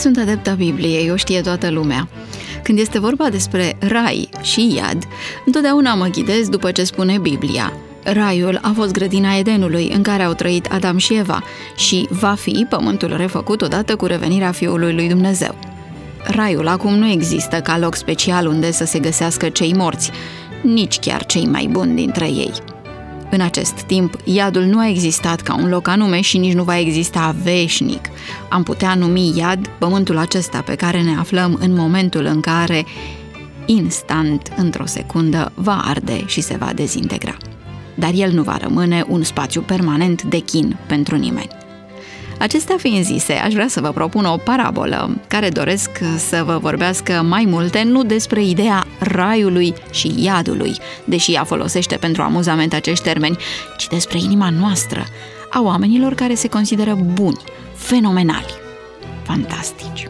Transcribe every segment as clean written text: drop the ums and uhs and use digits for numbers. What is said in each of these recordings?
sunt adepta Bibliei, o știe toată lumea. Când este vorba despre rai și iad, întotdeauna mă ghidez după ce spune Biblia. Raiul a fost grădina Edenului, în care au trăit Adam și Eva, și va fi pământul refăcut odată cu revenirea Fiului lui Dumnezeu. Raiul acum nu există ca loc special unde să se găsească cei morți, nici chiar cei mai buni dintre ei. În acest timp, iadul nu a existat ca un loc anume și nici nu va exista veșnic. Am putea numi iad pământul acesta pe care ne aflăm în momentul în care, instant, într-o secundă, va arde și se va dezintegra. Dar el nu va rămâne un spațiu permanent de chin pentru nimeni. Acestea fiind zise, aș vrea să vă propun o parabolă care doresc să vă vorbească mai multe nu despre ideea raiului și iadului, deși ea folosește pentru amuzament acești termeni, ci despre inima noastră, a oamenilor care se consideră buni, fenomenali, fantastici.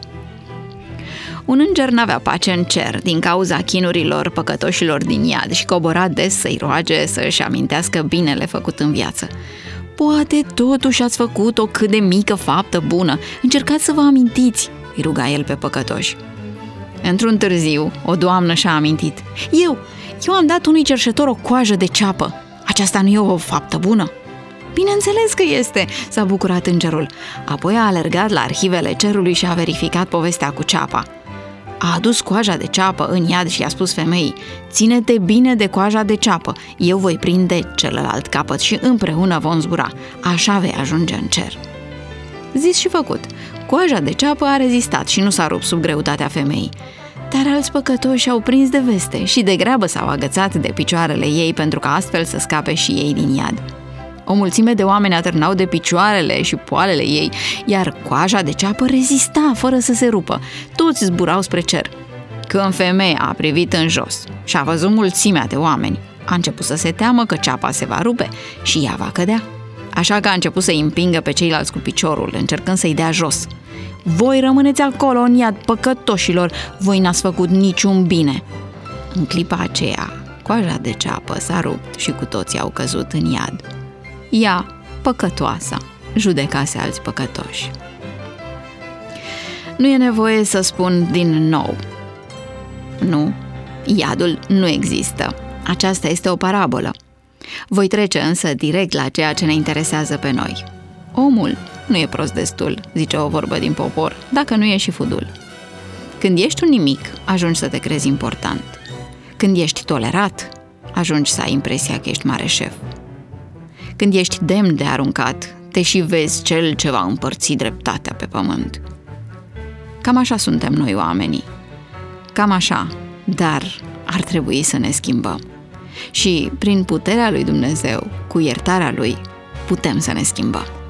Un înger n-avea pace în cer din cauza chinurilor păcătoșilor din iad și cobora des să-i roage să-și amintească binele făcut în viață. Poate totuși ați făcut o cât de mică faptă bună. Încercați să vă amintiți, îi ruga el pe păcătoși. Într-un târziu, o doamnă și-a amintit. Eu am dat unui cerșetor o coajă de ceapă. Aceasta nu e o faptă bună? Bineînțeles că este, s-a bucurat îngerul. Apoi a alergat la arhivele cerului și a verificat povestea cu ceapa. A adus coaja de ceapă în iad și i-a spus femeii: ține-te bine de coaja de ceapă, eu voi prinde celălalt capăt și împreună vom zbura, așa vei ajunge în cer. Zis și făcut, coaja de ceapă a rezistat și nu s-a rupt sub greutatea femeii. Dar alți păcătoși au prins de veste și de grabă s-au agățat de picioarele ei pentru ca astfel să scape și ei din iad. O mulțime de oameni atârnau de picioarele și poalele ei, iar coaja de ceapă rezista fără să se rupă. Toți zburau spre cer. Când femeia a privit în jos și a văzut mulțimea de oameni, a început să se teamă că ceapa se va rupe și ea va cădea. Așa că a început să-i împingă pe ceilalți cu piciorul, încercând să-i dea jos. Voi rămâneți acolo în iad, păcătoșilor, voi n-ați făcut niciun bine. În clipa aceea, coaja de ceapă s-a rupt și cu toții au căzut în iad. Ea, păcătoasa, judecase alți păcătoși. Nu e nevoie să spun din nou. Nu, iadul nu există. Aceasta este o parabolă. Voi trece însă direct la ceea ce ne interesează pe noi. Omul nu e prost destul, zice o vorbă din popor, dacă nu e și fudul. Când ești un nimic, ajungi să te crezi important. Când ești tolerat, ajungi să ai impresia că ești mare șef. Când ești demn de aruncat, te și vezi cel ce va împărți dreptatea pe pământ. Cam așa suntem noi oamenii. Cam așa, dar ar trebui să ne schimbăm. Și prin puterea lui Dumnezeu, cu iertarea lui, putem să ne schimbăm.